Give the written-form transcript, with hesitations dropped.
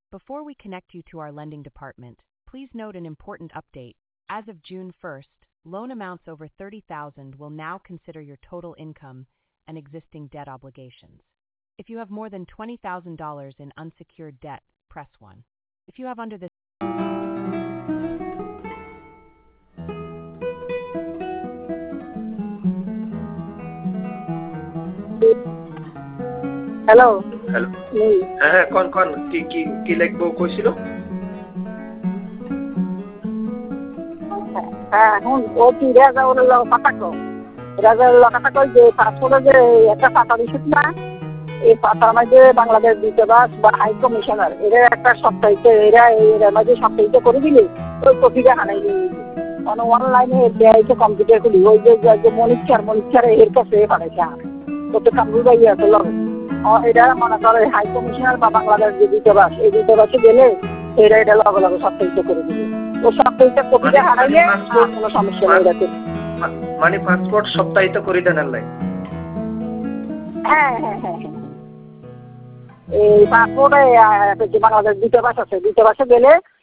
Before we connect you to our lending department, please note an important update. As of June 1st, loan amounts over $30,000 will now consider your total income and existing debt obligations. If you have more than $20,000 in unsecured debt, press 1. If you have under this hello. Hello. হ্যাঁ কোন কি লিখবো কইছিল? হ্যাঁ এখন ও কি রাজাউল কথা কও। রাজাউল কথা কই যে পাসপোর্টে যে একটা পাতা দিছিস না, এই পাতার মধ্যে বাংলাদেশ দূতাবাস বা হাই কমিশনার এরা একটা সপ্তাহিত এর মাঝে সপ্তাহিত করে দিলে ওই কপিটা হানাই দিয়ে দিবি। অনলাইনে দেয়াইছে কম্পিউটার খুলি ওই যে মনিচার এর কাছে পাঠাইছে আমি তো কামরুল ভাই আছে লগে এটা মনে করে হাই কমিশনার বা বাংলাদেশ যে দূতাবাস এই দূতাবাসে গেলে এটা লগে লগে সপ্তাহিত করে দিবে। ও সপ্তাহিত কপিটা হারাইলে কোনো সমস্যা নেই। এটাতে মানে পাসপোর্ট সপ্তাহিত করে দেন আল্লাহ। হ্যাঁ হ্যাঁ হ্যাঁ হ্যাঁ এই পাসপোর্টে বাংলাদেশ দূতাবাস আছে, দূতাবাসে গেলে